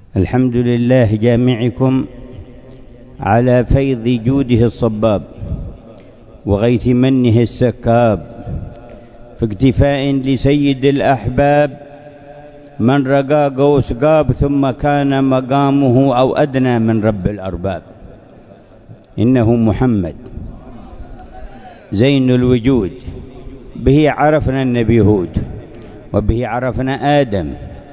الحمد لله جامعكم على فيض جوده الصباب وغيث منه السكاب، في اكتفاء لسيد الأحباب من رقى قوس قاب، ثم كان مقامه أو أدنى من رب الأرباب. إنه محمد زين الوجود، به عرفنا النبي هود، وبه عرفنا آدم،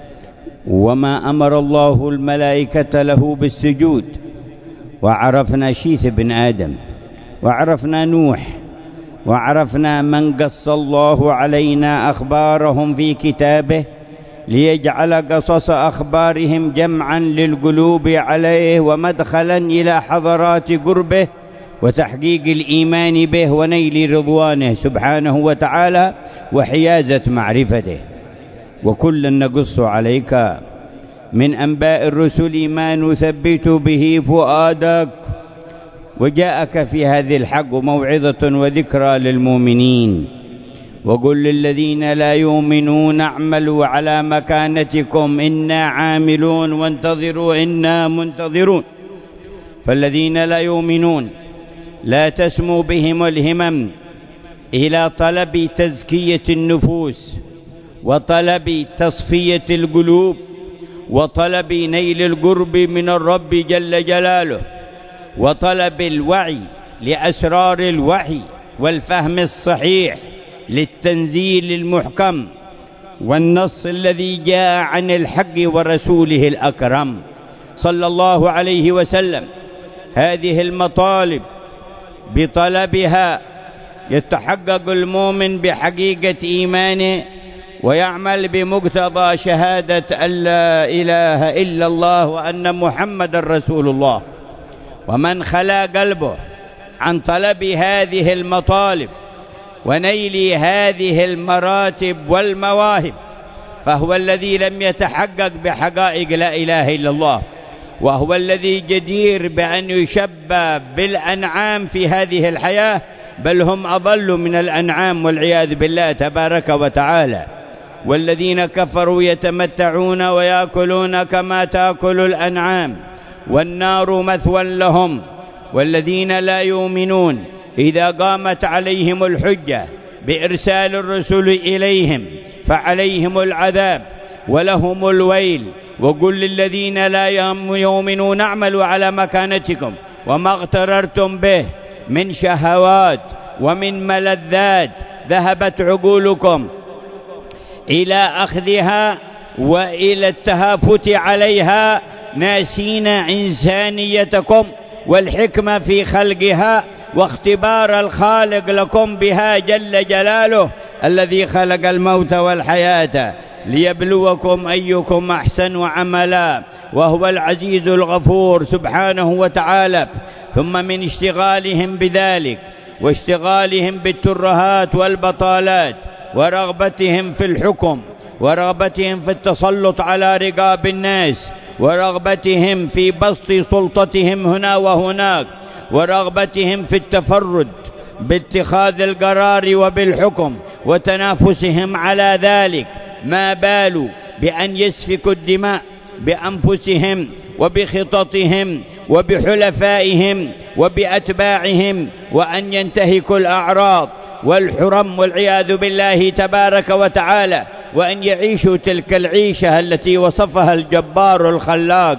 وما أمر الله الملائكة له بالسجود، وعرفنا شيث بن آدم، وعرفنا نوح، وعرفنا من قص الله علينا أخبارهم في كتابه ليجعل قصص أخبارهم جمعا للقلوب عليه ومدخلا إلى حضرات قربه وتحقيق الإيمان به ونيل رضوانه سبحانه وتعالى وحيازة معرفته. وكلا نقص عليك من أنباء الرسل ما نثبت به فؤادك، وجاءك في هذه الحق موعظة وذكرى للمؤمنين. وقل للذين لا يؤمنون اعملوا على مكانتكم إنا عاملون وانتظروا إنا منتظرون. فالذين لا يؤمنون لا تسمو بهم الهمم إلى طلب تزكية النفوس وطلب تصفية القلوب وطلب نيل القرب من الرب جل جلاله وطلب الوعي لأسرار الوحي والفهم الصحيح للتنزيل المحكم والنص الذي جاء عن الحق ورسوله الأكرم صلى الله عليه وسلم. هذه المطالب بطلبها يتحقق المؤمن بحقيقة إيمانه ويعمل بمقتضى شهادة أن لا إله إلا الله وأن محمد رسول الله. ومن خلا قلبه عن طلب هذه المطالب ونيل هذه المراتب والمواهب فهو الذي لم يتحقق بحقائق لا إله إلا الله، وهو الذي جدير بأن يشبه بالأنعام في هذه الحياة، بل هم أضل من الأنعام والعياذ بالله تبارك وتعالى. والذين كفروا يتمتعون ويأكلون كما تأكل الأنعام والنار مثوى لهم. والذين لا يؤمنون إذا قامت عليهم الحجة بإرسال الرسل إليهم فعليهم العذاب ولهم الويل. وقل للذين لا يؤمنون اعملوا على مكانتكم وما اغتررتم به من شهوات ومن ملذات ذهبت عقولكم إلى أخذها وإلى التهافت عليها، ناسين إنسانيتكم والحكمة في خلقها واختبار الخالق لكم بها جل جلاله الذي خلق الموت والحياة ليبلوكم أيكم أحسن عملا، وهو العزيز الغفور سبحانه وتعالى. ثم من اشتغالهم بذلك واشتغالهم بالترهات والبطالات ورغبتهم في الحكم ورغبتهم في التسلط على رقاب الناس ورغبتهم في بسط سلطتهم هنا وهناك ورغبتهم في التفرد باتخاذ القرار وبالحكم وتنافسهم على ذلك، ما بالوا بأن يسفكوا الدماء بأنفسهم وبخططهم وبحلفائهم وبأتباعهم، وأن ينتهكوا الأعراض والحرم والعياذ بالله تبارك وتعالى، وأن يعيشوا تلك العيشة التي وصفها الجبار الخلاق،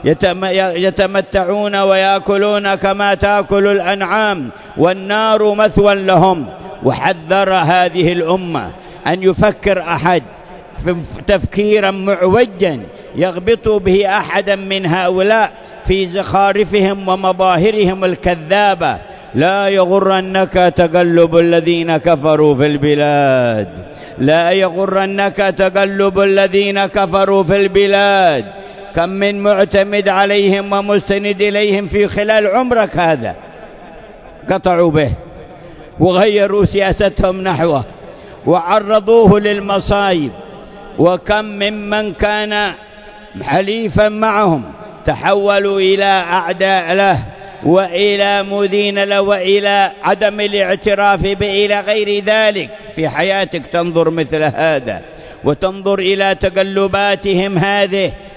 يتمتعون ويأكلون كما تأكل الأنعام والنار مثوى لهم. وحذر هذه الأمة أن يفكر أحد تفكيرا معوجا يغبط به أحدا من هؤلاء في زخارفهم ومظاهرهم الكذابة. لا يغرنك تقلب الذين كفروا في البلاد، لا يغرنك تقلب الذين كفروا في البلاد. كم من معتمد عليهم ومستند إليهم في خلال عمرك هذا قطعوا به وغيروا سياستهم نحوه وعرضوه للمصايب. وكم ممن كان حليفا معهم تحولوا إلى أعداء له وإلى مذين له وإلى عدم الاعتراف به إلى غير ذلك. في حياتك تنظر مثل هذا وتنظر إلى تقلباتهم هذه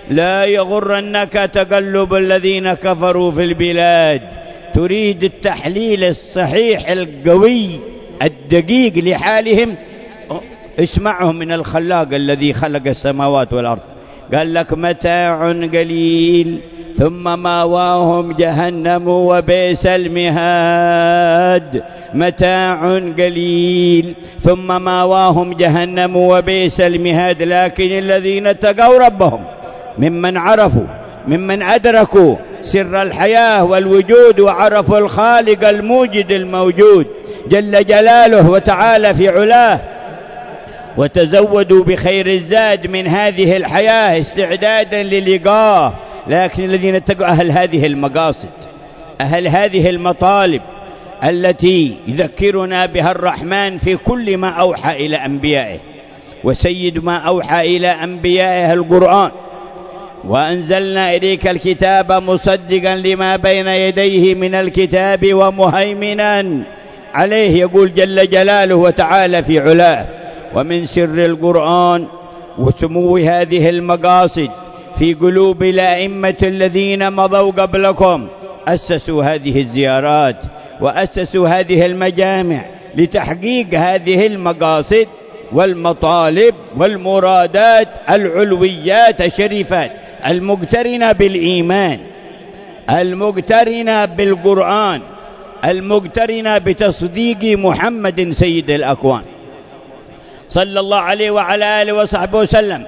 لا يغرنك تقلب الذين كفروا في البلاد. تريد التحليل الصحيح القوي الدقيق لحالهم، اسمعهم من الخلاق الذي خلق السماوات والأرض. قال لك متاع قليل ثم ماواهم جهنم وبئس المهاد. متاع قليل ثم ماواهم جهنم وبئس المهاد. لكن الذين اتقوا ربهم ممن عرفوا، ممن أدركوا سر الحياة والوجود وعرفوا الخالق الموجد الموجود جل جلاله وتعالى في علاه، وتزودوا بخير الزاد من هذه الحياة استعدادا للقاه. لكن الذين اتقوا أهل هذه المقاصد، أهل هذه المطالب التي يذكرنا بها الرحمن في كل ما أوحى إلى أنبيائه، وسيد ما أوحى إلى أنبيائه القرآن. وأنزلنا إليك الكتاب مصدقا لما بين يديه من الكتاب ومهيمنا عليه، يقول جل جلاله وتعالى في علاه. ومن سر القرآن وسمو هذه المقاصد في قلوب الأئمة الذين مضوا قبلكم، أسسوا هذه الزيارات وأسسوا هذه المجامع لتحقيق هذه المقاصد والمطالب والمرادات العلويات الشريفات المقترنة بالإيمان، المقترنة بالقرآن، المقترنة بتصديق محمد سيد الأكوان صلى الله عليه وعلى آله وصحبه وسلم.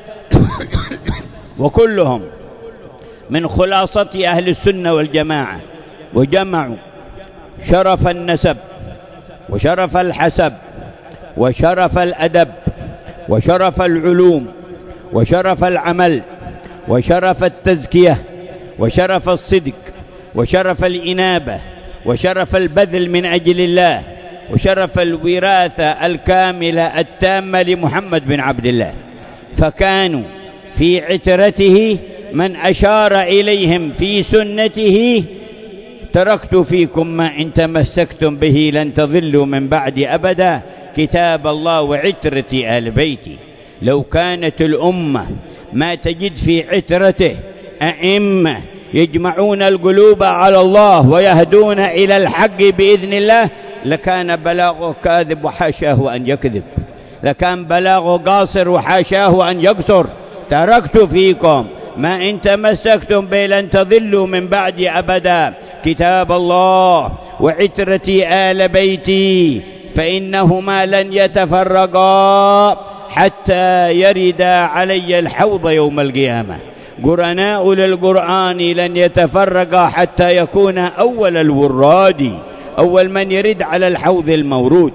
وكلهم من خلاصة أهل السنة والجماعة، وجمعوا شرف النسب وشرف الحسب وشرف الأدب وشرف العلوم وشرف العمل وشرف التزكية وشرف الصدق وشرف الإنابة وشرف البذل من أجل الله وشرف الوراثة الكاملة التامة لمحمد بن عبد الله. فكانوا في عترته من أشار إليهم في سنته: تركت فيكم ما إن تمسكتم به لن تضلوا من بعد أبدا، كتاب الله وعترتي آل بيتي. لو كانت الأمة ما تجد في عترته أئمة يجمعون القلوب على الله ويهدون إلى الحق بإذن الله، لكان بلاغه كاذب وحاشاه أن يكذب، لكان بلاغه قاصر وحاشاه أن يقصر. تركت فيكم ما إن تمسكتم به لن تضلوا من بعد أبدا، كتاب الله وعترتي آل بيتي، فإنهما لن يتفرقا حتى يردا علي الحوض يوم القيامة. قرناء للقرآن لن يتفرقا حتى يكون أول الوراد، أول من يرد على الحوض المورود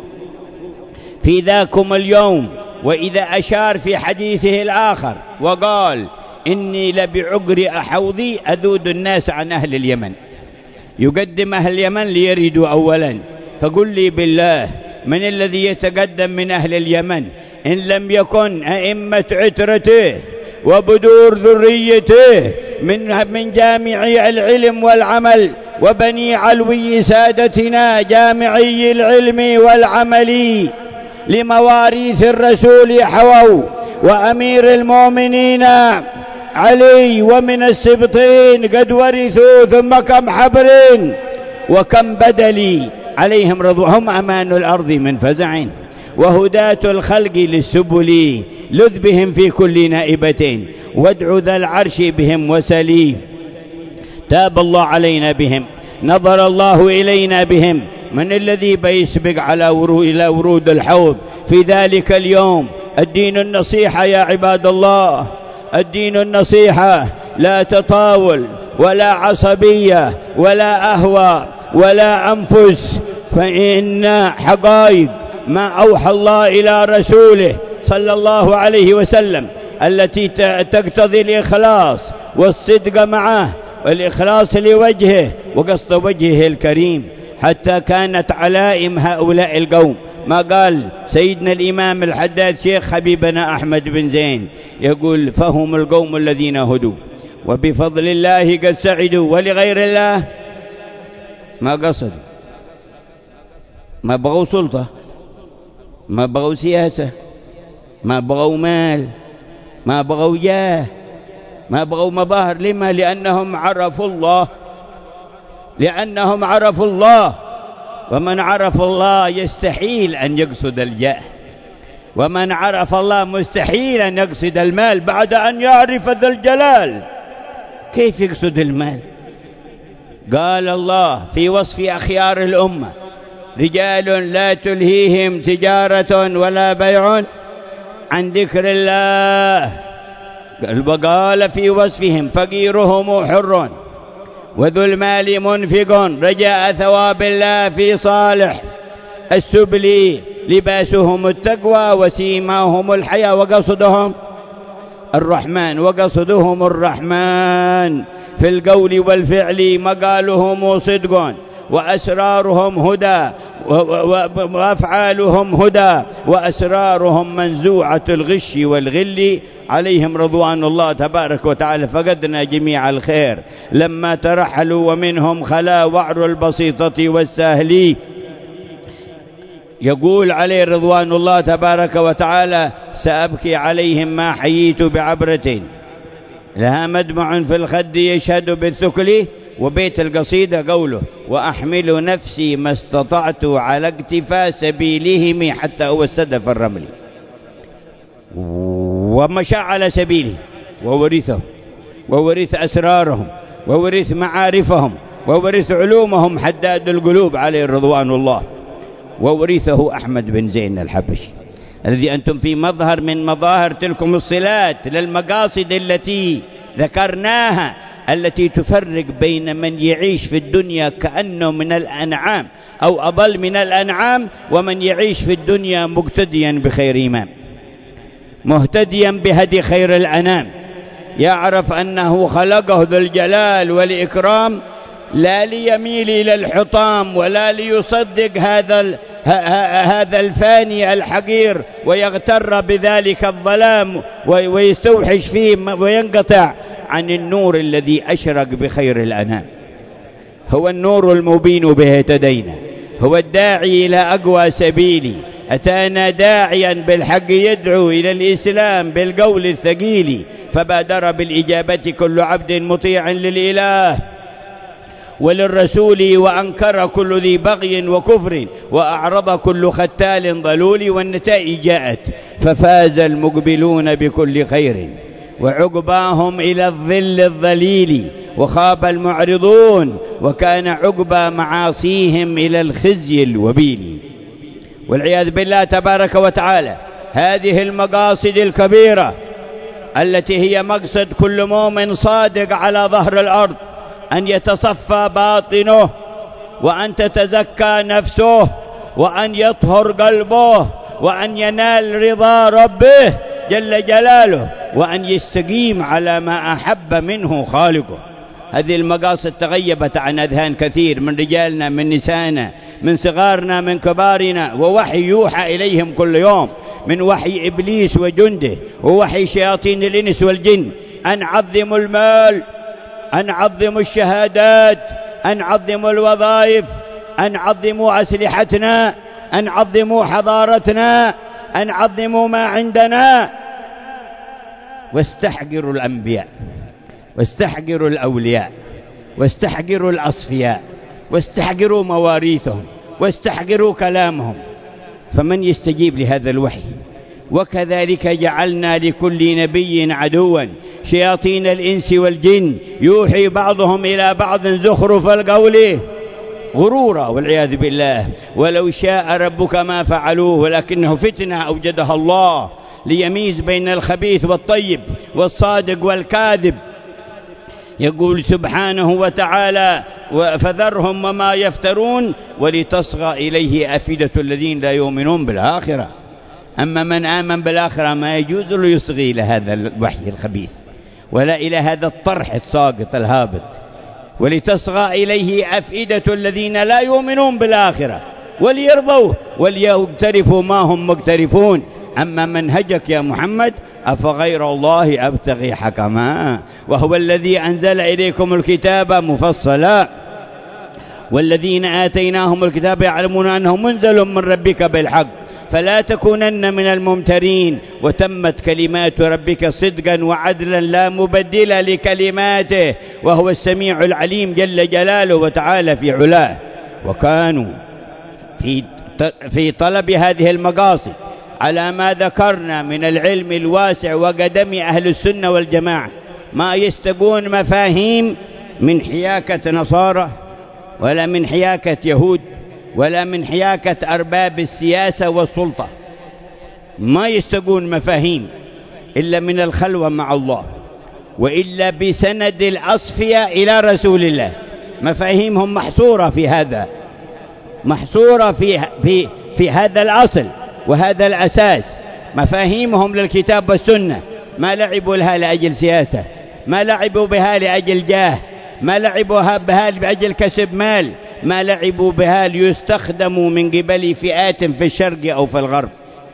في ذاكم اليوم. وإذا أشار في حديثه الآخر وقال: إني لبعقر حوضي أذود الناس عن أهل اليمن، يقدم أهل اليمن ليردوا أولا. فقل لي بالله، من الذي يتقدم من أهل اليمن إن لم يكن أئمة عترته وبدور ذريته من جامعي العلم والعمل وبني علوي سادتنا جامعي العلم والعمل لمواريث الرسول حووا، وأمير المؤمنين علي ومن السبطين قد ورثوا، ثم كم حبر وكم بدل عليهم رضوهم أمان الأرض من فزع، وهداة الخلق للسبل لذ بهم في كل نائبة، وادع ذا العرش بهم وسلي. تاب الله علينا بهم، نظر الله إلينا بهم. من الذي بيسبق على إلى ورود الحوض في ذلك اليوم؟ الدين النصيحة يا عباد الله، الدين النصيحة، لا تطاول ولا عصبية ولا أهوى ولا أنفس، فإن حقائق ما أوحى الله إلى رسوله صلى الله عليه وسلم التي تقتضي الإخلاص والصدق معه والإخلاص لوجهه وقصد وجهه الكريم. حتى كانت علائم هؤلاء القوم ما قال سيدنا الإمام الحداد شيخ حبيبنا أحمد بن زين، يقول: فهم القوم الذين هدوا وبفضل الله قد سعدوا، ولغير الله ما قصدوا، ما بغوا سلطة، ما بغوا سياسة، ما بغوا مال، ما بغوا جاه، ما بغوا مظاهر. لما؟ لأنهم عرفوا الله، لأنهم عرفوا الله، ومن عرف الله يستحيل أن يقصد الجاه، ومن عرف الله مستحيل أن يقصد المال بعد أن يعرف ذا الجلال. كيف يقصد المال؟ قال الله في وصف أخيار الأمة: رجال لا تلهيهم تجارة ولا بيع عن ذكر الله. وقال في وصفهم: فقيرهم حر وذو المال منفق رجاء ثواب الله في صالح السبل، لباسهم التقوى وسيماهم الحياء، وقصدهم الرحمن، وقصدهم الرحمن في القول والفعل، مقالهم صدق وأسرارهم هدى، وأفعالهم هدى، وأسرارهم منزوعة الغش والغل، عليهم رضوان الله تبارك وتعالى. فقدنا جميع الخير لما ترحلوا، ومنهم خلا وعر البسيطة والساهلي. يقول عليه رضوان الله تبارك وتعالى: سأبكي عليهم ما حييت بعبرة لها مدمع في الخد يشهد بالثكل. وبيت القصيدة قوله: وأحمل نفسي ما استطعت على اقتفاء سبيلهم حتى أوسد في الرمل. ومشى على سبيله وورثهم، وورث أسرارهم، وورث معارفهم، وورث علومهم حداد القلوب عليه رضوان الله. وورثه أحمد بن زين الحبشي، الذي أنتم في مظهر من مظاهر تلكم الصلات للمقاصد التي ذكرناها، التي تفرق بين من يعيش في الدنيا كأنه من الأنعام أو أضل من الأنعام، ومن يعيش في الدنيا مقتديا بخير إمام، مهتديا بهدي خير الأنام، يعرف أنه خلقه ذو الجلال والإكرام لا ليميل إلى الحطام ولا ليصدق هذا الفاني الحقير ويغتر بذلك الظلام ويستوحش فيه وينقطع عن النور الذي أشرق بخير الأنام. هو النور المبين به اهتدينا، هو الداعي إلى أقوى سبيل، أتانا داعيا بالحق يدعو إلى الإسلام بالقول الثقيل، فبادر بالإجابة كل عبد مطيع للإله وللرسول، وأنكر كل ذي بغي وكفر، وأعرض كل ختال ضلول. والنتائج جاءت، ففاز المقبلون بكل خير، وعقباهم إلى الظل الظليل، وخاب المعرضون، وكان عقبى معاصيهم إلى الخزي الوبيل. والعياذ بالله تبارك وتعالى. هذه المقاصد الكبيرة التي هي مقصد كل مؤمن صادق على ظهر الأرض، أن يتصفى باطنه، وأن تتزكى نفسه، وأن يطهر قلبه، وأن ينال رضا ربه جل جلاله، وأن يستقيم على ما أحب منه خالقه. هذه المقاصد تغيبت عن أذهان كثير من رجالنا، من نسائنا، من صغارنا، من كبارنا، ووحي يوحى إليهم كل يوم من وحي إبليس وجنده، ووحي شياطين الإنس والجن، أن عظموا المال، أن عظموا الشهادات، أن عظموا الوظائف، أن عظموا أسلحتنا، أن عظموا حضارتنا، أن عظموا ما عندنا، واستحقروا الأنبياء، واستحقروا الأولياء، واستحقروا الأصفياء، واستحقروا مواريثهم، واستحقروا كلامهم. فمن يستجيب لهذا الوحي؟ وكذلك جعلنا لكل نبي عدوا شياطين الإنس والجن يوحي بعضهم إلى بعض زخرف القول غرورا، والعياذ بالله. ولو شاء ربك ما فعلوه ولكنه فتنة أوجدها الله ليميز بين الخبيث والطيب والصادق والكاذب. يقول سبحانه وتعالى: فذرهم وما يفترون ولتصغى إليه أفئدة الذين لا يؤمنون بالآخرة. أما من آمن بالآخرة ما يجوز له يصغي إلى هذا الوحي الخبيث ولا إلى هذا الطرح الساقط الهابط. ولتصغى إليه أفئدة الذين لا يؤمنون بالآخرة وليرضوه وليقترفوا ما هم مقترفون. أما منهجك يا محمد: أفغير الله أبتغي حكما وهو الذي أنزل إليكم الكتاب مفصلا والذين آتيناهم الكتاب يعلمون أنه منزل من ربك بالحق فلا تكونن من الممترين. وتمت كلمات ربك صدقا وعدلا لا مبدل لكلماته وهو السميع العليم جل جلاله وتعالى في علاه. وكانوا في طلب هذه المقاصد على ما ذكرنا من العلم الواسع وقدم أهل السنة والجماعة ما يستقون مفاهيم من حياكة نصارى ولا من حياكة يهود ولا من حياكة أرباب السياسة والسلطة. ما يستقون مفاهيم إلا من الخلوة مع الله وإلا بسند الأصفياء إلى رسول الله. مفاهيمهم محصورة في هذا، محصورة في هذا الأصل وهذا الأساس. مفاهيمهم للكتاب والسنة، ما لعبوا لها لأجل سياسة، ما لعبوا بها لأجل جاه، ما لعبوا بها لأجل كسب مال، ما لعبوا بها ليستخدموا من قبل فئات في الشرق أو في الغرب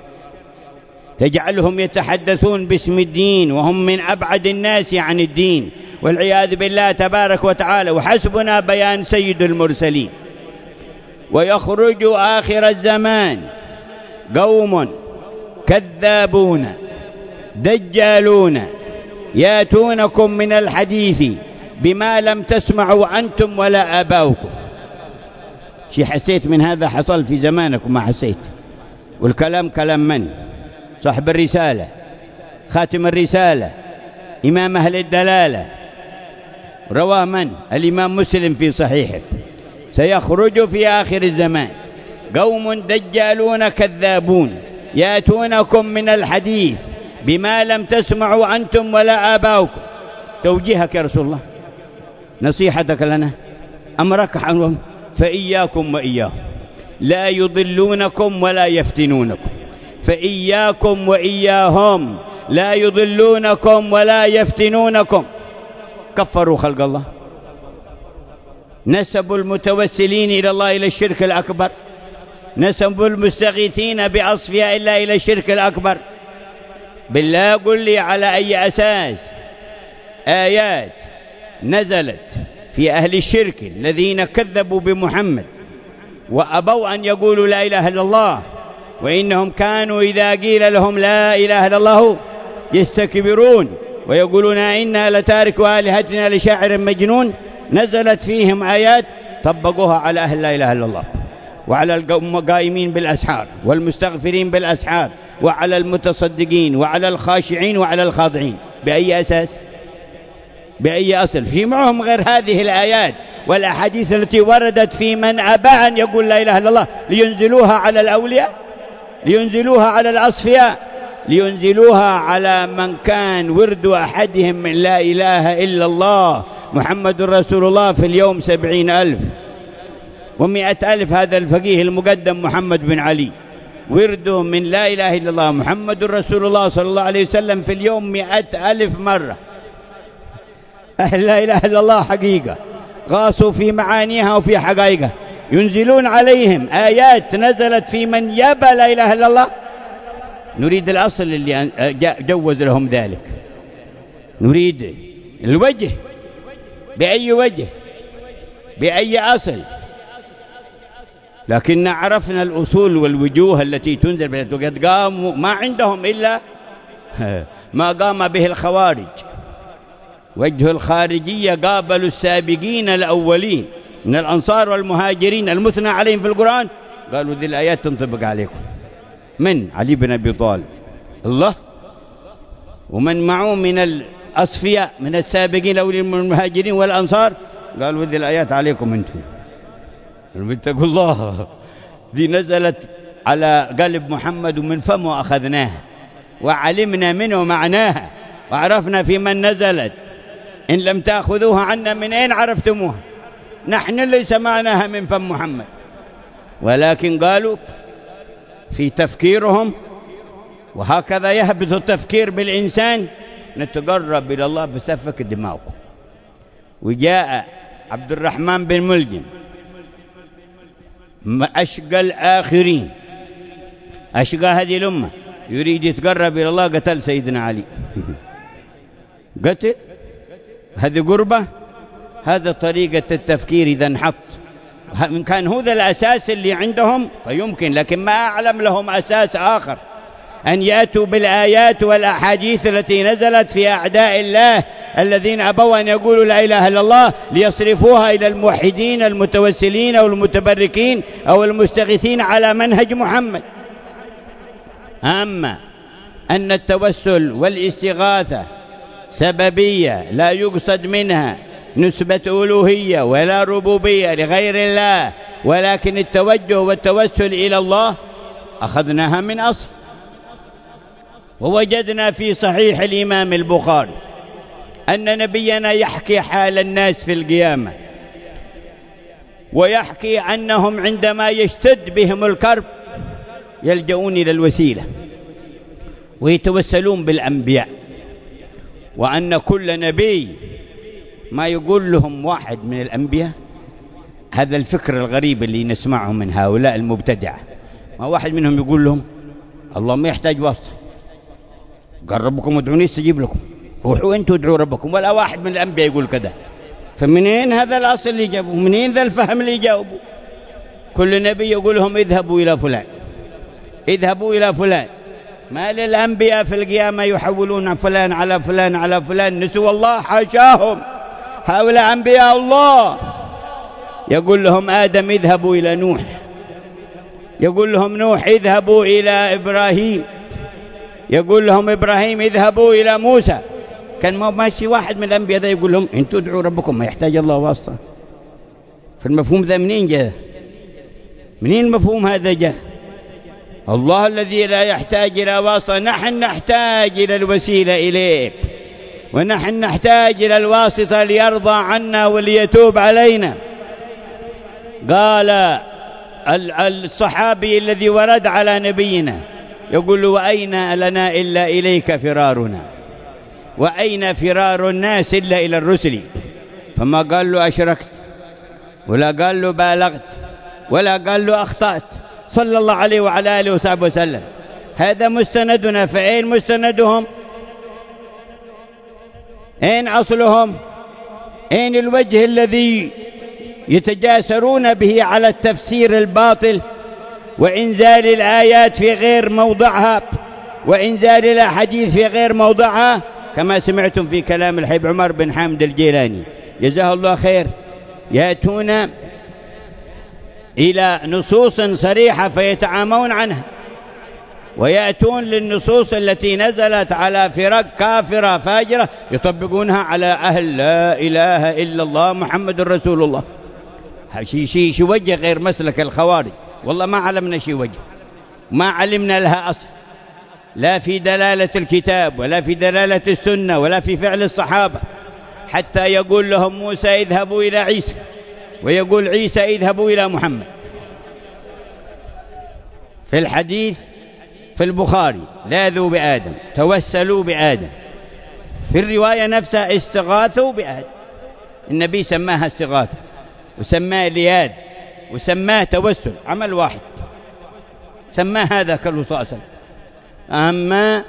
تجعلهم يتحدثون باسم الدين وهم من أبعد الناس عن الدين والعياذ بالله تبارك وتعالى. وحسبنا بيان سيد المرسلين. ويخرج آخر الزمان قوم كذابون دجالون ياتونكم من الحديث بما لم تسمعوا أنتم ولا آباؤكم. شي حسيت من هذا حصل في زمانكم؟ ما حسيت. والكلام كلام من؟ صاحب الرسالة، خاتم الرسالة، إمام أهل الدلالة، رواه من؟ الإمام مسلم في صحيحه. سيخرج في آخر الزمان قوم دجالون كذابون ياتونكم من الحديث بما لم تسمعوا أنتم ولا آباؤكم. توجيهك يا رسول الله، نصيحتك لنا، أمرك عنهم. فإياكم وإياهم لا يضلونكم ولا يفتنونكم. فإياكم وإياهم لا يضلونكم ولا يفتنونكم. كفروا خلق الله، نسبوا المتوسلين إلى الله إلى الشرك الأكبر، نسبوا المستغيثين بأصفياء الله إلى الشرك الأكبر. بالله قل لي على أي أساس آيات نزلت في أهل الشرك الذين كذبوا بمحمد وأبوا أن يقولوا لا إله إلا الله، وإنهم كانوا إذا قيل لهم لا إله إلا الله يستكبرون ويقولون إنا لتاركوا آلهتنا لشاعر مجنون. نزلت فيهم آيات طبقوها على أهل لا إله إلا الله وعلى القائمين بالأسحار والمستغفرين بالأسحار وعلى المتصدقين وعلى الخاشعين وعلى الخاضعين. بأي أساس؟ بأي أصل؟ في معهم غير هذه الآيات والأحاديث التي وردت في من أبى أن يقول لا إله إلا الله لينزلوها على الأولياء، لينزلوها على الأصفياء، لينزلوها على من كان ورد أحدهم من لا إله إلا الله محمد رسول الله في اليوم 70,000 و100,000. هذا الفقيه المقدم محمد بن علي ورده من لا إله إلا الله محمد رسول الله صلى الله عليه وسلم في اليوم 100,000 مرة. أهل لا إله إلا الله حقيقة غاصوا في معانيها وفي حقائقها، ينزلون عليهم آيات نزلت في من يبى لا إله إلا الله. نريد الأصل اللي جوز لهم ذلك، نريد الوجه. بأي وجه؟ بأي أصل؟ لكن عرفنا الأصول والوجوه التي تنزل بها. وقد قاموا ما عندهم إلا ما قام به الخوارج. وجه الخارجية قابلوا السابقين الأولين من الأنصار والمهاجرين المثنى عليهم في القرآن، قالوا ذي الآيات تنطبق عليكم. من؟ علي بن أبي طالب الله، ومن معه من الأصفياء من السابقين الأولين من المهاجرين والأنصار، قالوا ذي الآيات عليكم أنتم. اتقوا الله، ذي نزلت على قلب محمد ومن فمه أخذناها وعلمنا منه معناها وعرفنا في من نزلت. إن لم تأخذوها عنا من أين عرفتموها؟ نحن اللي سمعناها من فم محمد. ولكن قالوا في تفكيرهم، وهكذا يهبط التفكير بالإنسان، نتقرب إلى الله بسفك دماغكم. وجاء عبد الرحمن بن ملجم أشقى الآخرين، أشقى هذه الأمة، يريد يتقرب إلى الله، قتل سيدنا علي. قتل، هذه قربة. هذا طريقة التفكير إذا انحط إن كان هذا الأساس اللي عندهم فيمكن، لكن ما أعلم لهم أساس آخر أن يأتوا بالآيات والأحاديث التي نزلت في أعداء الله الذين أبوا أن يقولوا لا إله إلا الله ليصرفوها إلى الموحدين المتوسلين أو المتبركين أو المستغيثين على منهج محمد. أما أن التوسل والاستغاثة سببية لا يقصد منها نسبة ألوهية ولا ربوبية لغير الله، ولكن التوجه والتوسل إلى الله، أخذناها من أصل. ووجدنا في صحيح الإمام البخاري أن نبينا يحكي حال الناس في القيامة، ويحكي أنهم عندما يشتد بهم الكرب يلجؤون إلى الوسيلة ويتوسلون بالأنبياء، وأن كل نبي ما يقول لهم واحد من الأنبياء. هذا الفكر الغريب اللي نسمعه من هؤلاء المبتدعة، ما واحد منهم يقول لهم الله ما يحتاج واسطة، قال ربكم ادعوني استجيب لكم، روحوا انتوا ادعوا ربكم، ولا واحد من الأنبياء يقول كذا. فمنين هذا الأصل اللي جابوه؟ منين ذا الفهم اللي جاوبوا؟ كل نبي يقول لهم اذهبوا إلى فلان، اذهبوا إلى فلان. ما للأنبياء في القيامة يحولون فلان على فلان على فلان؟ نسوا الله، حاشاهم، هؤلاء أنبياء الله. يقول لهم آدم اذهبوا إلى نوح، يقول لهم نوح اذهبوا إلى إبراهيم، يقول لهم إبراهيم اذهبوا إلى موسى. كان ماشي واحد من الأنبياء ذا يقول لهم انتوا ادعوا ربكم، ما يحتاج الله واسطة. فالمفهوم ذا منين جاء؟ منين المفهوم هذا جاء؟ الله الذي لا يحتاج إلى واسطة، نحن نحتاج إلى الوسيلة إليه، ونحن نحتاج إلى الواسطة ليرضى عنا وليتوب علينا. قال الصحابي الذي ورد على نبينا يقول له وأين لنا إلا إليك فرارنا، وأين فرار الناس إلا إلى الرسل؟ فما قال له أشركت، ولا قال له بالغت، ولا قال له أخطأت، صلى الله عليه وعلى آله وصحبه وسلم. هذا مستندنا، فأين مستندهم؟ أين أصلهم؟ أين الوجه الذي يتجاسرون به على التفسير الباطل وإنزال الآيات في غير موضعها وإنزال الأحاديث في غير موضعها، كما سمعتم في كلام الحبيب عمر بن حامد الجيلاني جزاه الله خير؟ يأتون إلى نصوص صريحة فيتعامون عنها، ويأتون للنصوص التي نزلت على فرق كافرة فاجرة يطبقونها على أهل لا إله إلا الله محمد رسول الله. شيء وجه غير مسلك الخوارج. والله ما علمنا شيء وجه، ما علمنا لها أصل، لا في دلالة الكتاب ولا في دلالة السنة ولا في فعل الصحابة. حتى يقول لهم موسى اذهبوا إلى عيسى، ويقول عيسى اذهبوا إلى محمد. في الحديث في البخاري لاذوا بآدم، توسلوا بآدم. في الرواية نفسها استغاثوا بآدم. النبي سماها استغاثة وسماه لياذ وسماه توسل، عمل واحد سماه هذا كله صلى الله عليه وسلم. أما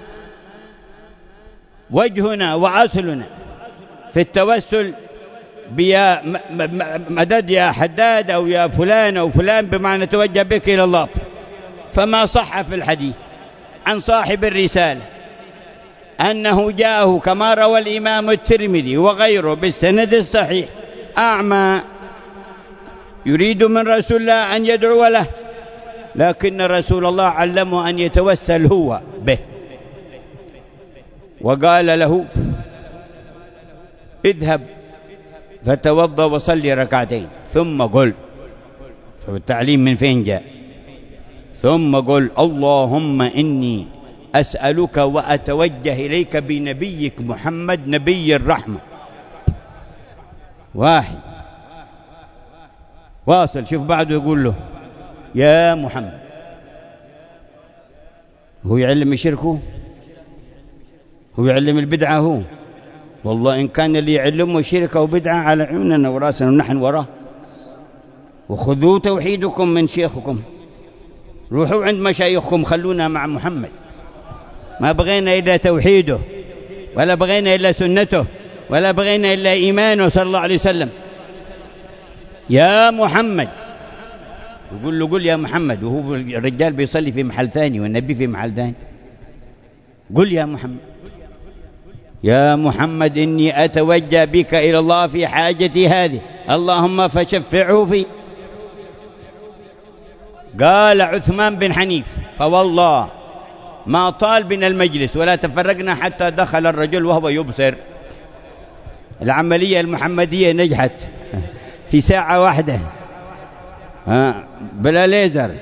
وجهنا وأصلنا في التوسل بيا مدد يا حداد أو يا فلان أو فلان، بمعنى توجه بك إلى الله. فما صح في الحديث عن صاحب الرسالة أنه جاءه كما روى الإمام الترمذي وغيره بالسند الصحيح أعمى يريد من رسول الله أن يدعو له، لكن رسول الله علمه أن يتوسل هو به، وقال له اذهب فتوضأ وصلي ركعتين ثم قل. فالتعليم من فين جاء؟ ثم قل اللهم إني أسألك وأتوجه إليك بنبيك محمد نبي الرحمة. واحد واصل. شوف بعده يقول له يا محمد. هو يعلم شركه؟ هو يعلم البدعة؟ هو والله إن كان اللي يعلمه شركه وبدعة على عيوننا وراسنا ونحن وراه. وخذوا توحيدكم من شيخكم، روحوا عند مشايخكم، خلونا مع محمد. ما بغينا إلا توحيده، ولا بغينا إلا سنته، ولا بغينا إلا إيمانه صلى الله عليه وسلم. يا محمد يقول له قل يا محمد، وهو الرجال بيصلي في محل ثاني والنبي في محل ثاني. قل يا محمد، يا محمد إني أتوجه بك إلى الله في حاجتي هذه، اللهم فشفعه في. قال عثمان بن حنيف فوالله ما طال بنا المجلس ولا تفرقنا حتى دخل الرجل وهو يبصر. العملية المحمدية نجحت في ساعة واحدة، بلا ليزر،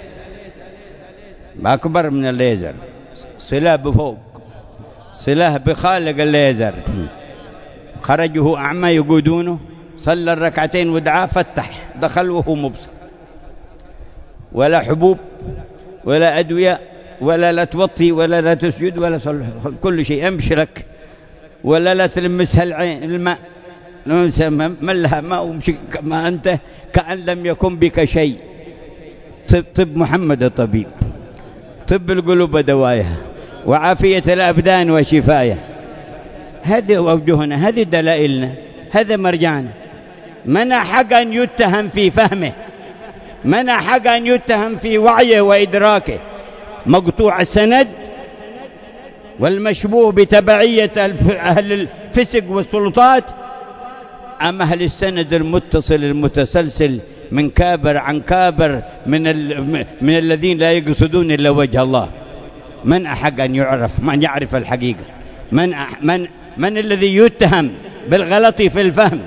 أكبر من الليزر، صلة بفوق، صلة بخالق الليزر. خرجه أعمى يقودونه، صلى الركعتين ودعاه، فتح دخل وهو مبصر. ولا حبوب ولا أدوية ولا لا توطي ولا لا تسجد ولا صل، كل شيء امشي لك، ولا لا تلمسها العين الماء، ملها ماء ومشي ما أنت كأن لم يكن بك شيء. طب محمد الطبيب، طب القلوب دوايها، وعافية الأبدان وشفايا. هذه أوجهنا، هذه دلائلنا، هذا مرجعنا. من حق أن يتهم في فهمه، من حق أن يتهم في وعيه وإدراكه، مقطوع السند والمشبوه بتبعية أهل الفسق والسلطات، أم أهل السند المتصل المتسلسل من كابر عن كابر من الذين لا يقصدون إلا وجه الله؟ من أحق أن يعرف، من يعرف الحقيقة؟ من الذي يتهم بالغلط في الفهم؟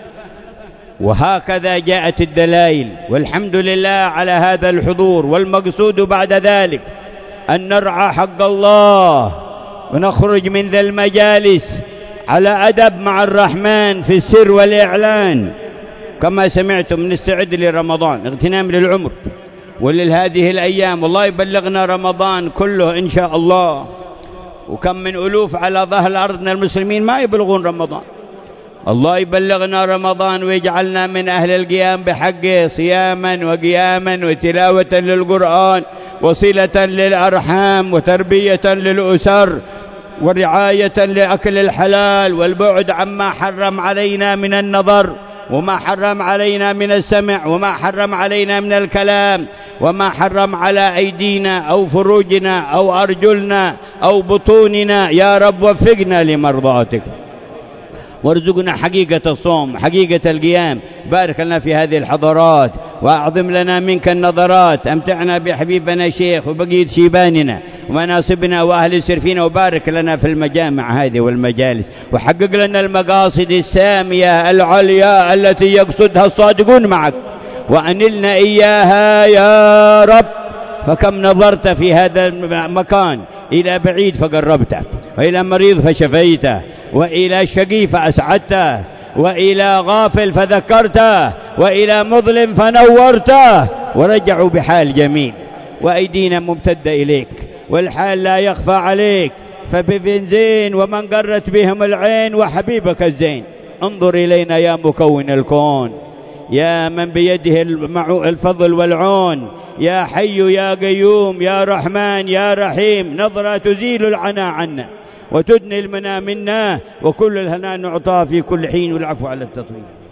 وهكذا جاءت الدلائل، والحمد لله على هذا الحضور. والمقصود بعد ذلك أن نرعى حق الله ونخرج من ذا المجالس على أدب مع الرحمن في السر والإعلان. كما سمعتم نستعد لرمضان، اغتنام للعمر ولهذه الأيام، والله يبلغنا رمضان كله إن شاء الله. وكم من ألوف على ظهر الأرض من المسلمين ما يبلغون رمضان. الله يبلغنا رمضان ويجعلنا من أهل القيام بحقه، صياما وقياما وتلاوة للقرآن وصلة للأرحام وتربية للأسر ورعاية لأكل الحلال والبعد عما حرم علينا من النظر، وما حرم علينا من السمع، وما حرم علينا من الكلام، وما حرم على أيدينا أو فروجنا أو أرجلنا أو بطوننا. يا رب وفقنا لمرضاتك، وارزقنا حقيقة الصوم، حقيقة القيام. بارك لنا في هذه الحضارات، وأعظم لنا منك النظرات. أمتعنا بحبيبنا شيخ وبقية شيباننا ومناصبنا وأهل سرفينا، وبارك لنا في المجامع هذه والمجالس، وحقق لنا المقاصد السامية العليا التي يقصدها الصادقون معك، وأنلنا إياها يا رب. فكم نظرت في هذا المكان إلى بعيد فقربته، وإلى مريض فشفيته، وإلى شقي فأسعدته، وإلى غافل فذكرته، وإلى مظلم فنورته، ورجعوا بحال جميل، وأيدينا ممتدة إليك، والحال لا يخفى عليك. فببنزين ومن قرت بهم العين وحبيبك الزين، انظر إلينا يا مكون الكون، يا من بيده الفضل والعون، يا حي يا قيوم يا رحمن يا رحيم. نظرة تزيل العنا عنا وتدني المنى منا، وكل الهنا نعطاه في كل حين، والعفو على التطويل.